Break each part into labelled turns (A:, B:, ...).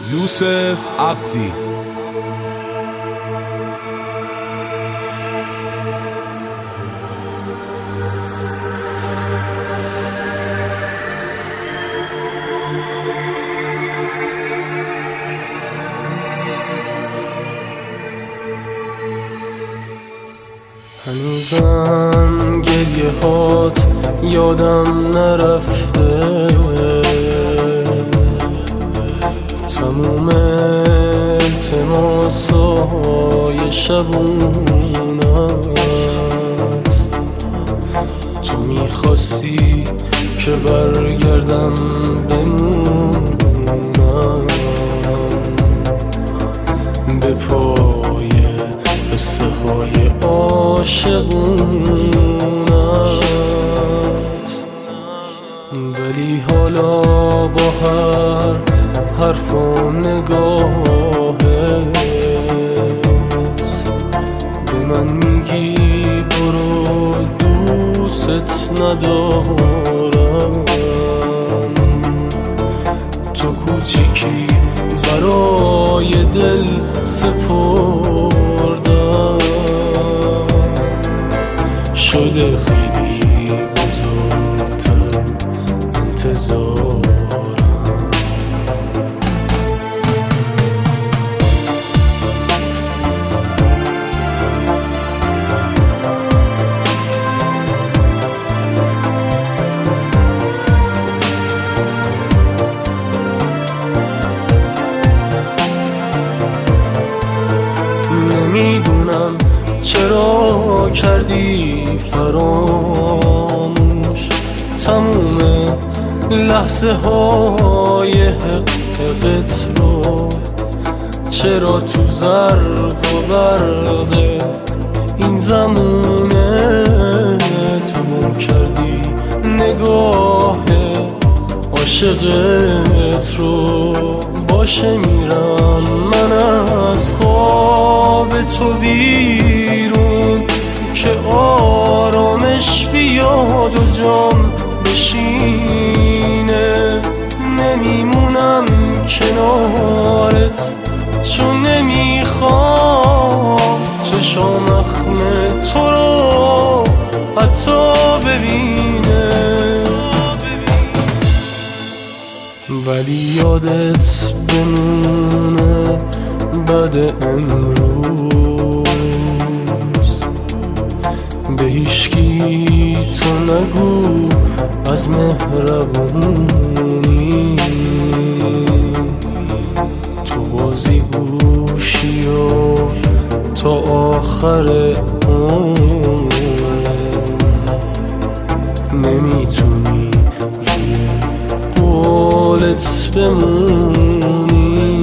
A: یوسف عبدی.
B: هنوزم گریه هات یادم نرفته، تموم التماسای شبونت. تو میخواستی که برگردم بمونم به پای قصه های عاشقونت، ولی حالا با هر حرف و نگاهت به من میگی برو دوست ندارم. تو کوچیکی برای دل سپردم، شده خیلی بزرگتر انتظارم. نمیدونم چرا کردی فراموش تموم لحظه های حقت رو، چرا تو زرق و برق این زمونه تموم کردی نگاه عاشقت رو. باشه میرم من از خواب تو بیرون که آرامش بیاد و جام بشینه. نمیمونم کنارت چون نمیخوام چشام اخم تو رو حتی ببینه، ولی یادت بمونه بعد امروز به هیچکی تو نگو از مهربونی. تو بازی گوشی و تا آخر عمر نمیتونی قولت بمونی.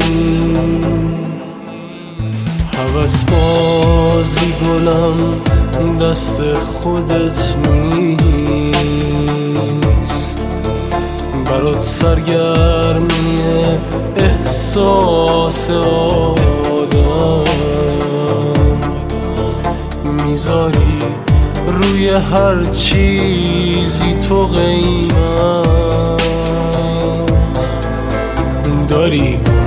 B: هوس بازی گلم دست خودت نیست، برات سرگرمی احساس آدم میذاری روی هر چیزی تو قیمت داری.